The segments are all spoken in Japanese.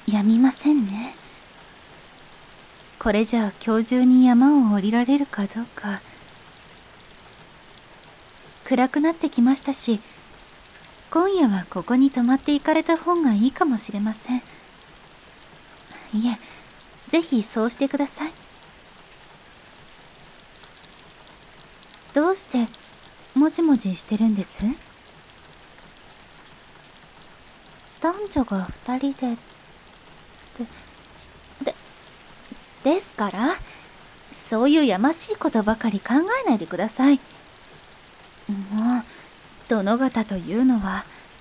やみませんね。これじゃあ今日中に山を降りられるかどうか。暗くなってきましたし、今夜はここに泊まっていかれた方がいいかもしれません。いえ、ぜひそうしてください。どうしてもじもじしてるんです？男女が2人ですから、そういうやましいことばかり考えないでください。もう殿方というのは。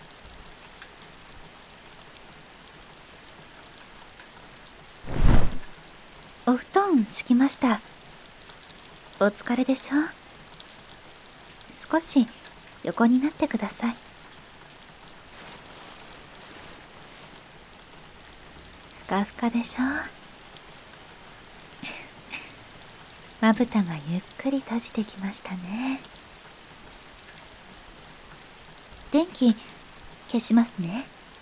お布団敷きました。お疲れでしょう。少し横になってください。ふかふかでしょう。まぶたがゆっくり閉じてきましたね。電気消しますね。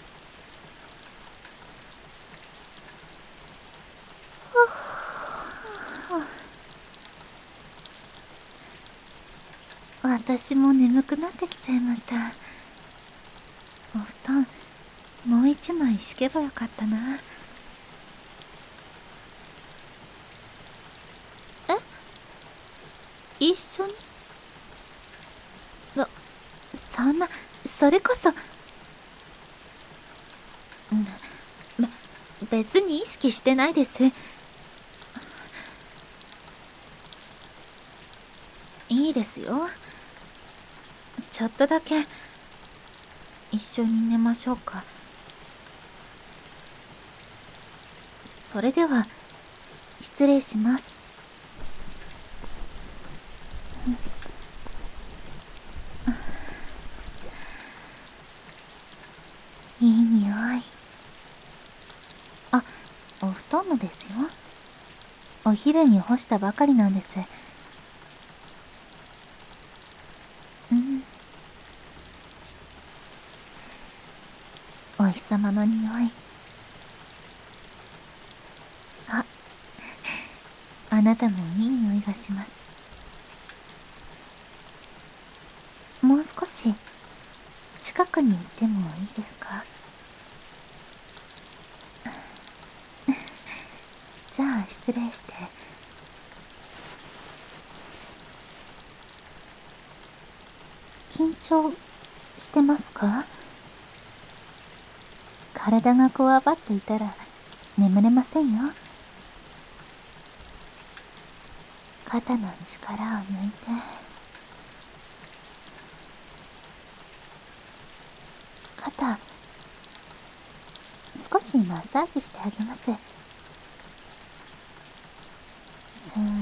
私も眠くなってきちゃいました。お布団もう一枚敷けばよかったな。一緒に？そんな、それこそ。別に意識してないです。いいですよ。ちょっとだけ一緒に寝ましょうか。それでは失礼します。いい匂い。あ、お布団のですよ。お昼に干したばかりなんです。お日様の匂い。あなたもいい匂いがします。もう少し近くに行ってもいいですか？じゃあ失礼して。緊張してますか？体がこわばっていたら眠れませんよ。肩の力を抜いて。肩少しマッサージしてあげます。スーン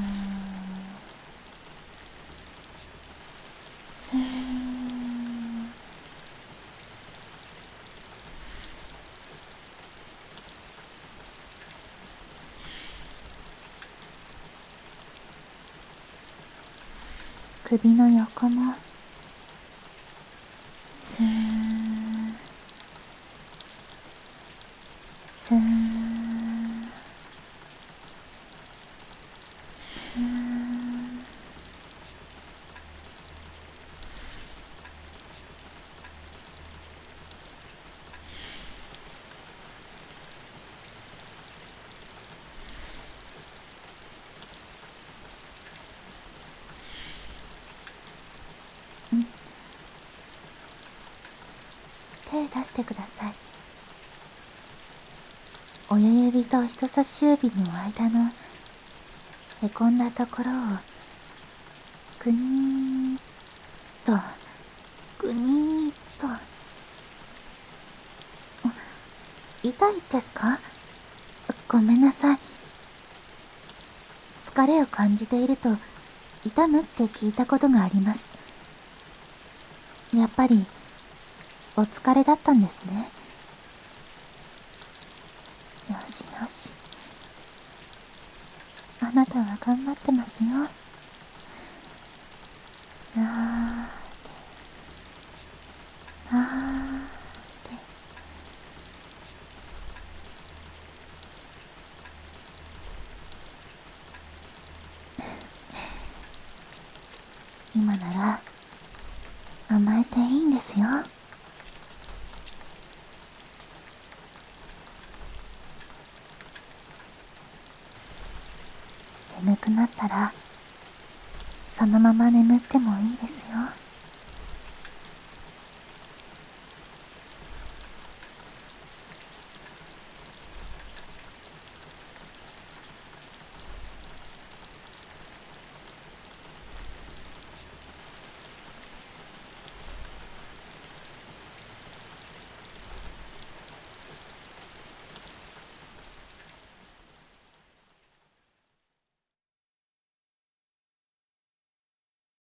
スーン。首の横もスーンスーンスーン。手出してください。親指と人差し指の間のへこんだところをぐにーっとぐにーっと。痛いですか？ごめんなさい。疲れを感じていると痛むって聞いたことがあります。やっぱりお疲れだったんですね。よしよし。あなたは頑張ってますよ。あーってあーって。 今なら甘えていいんですよ。眠くなったらそのまま眠ってもいいですよ。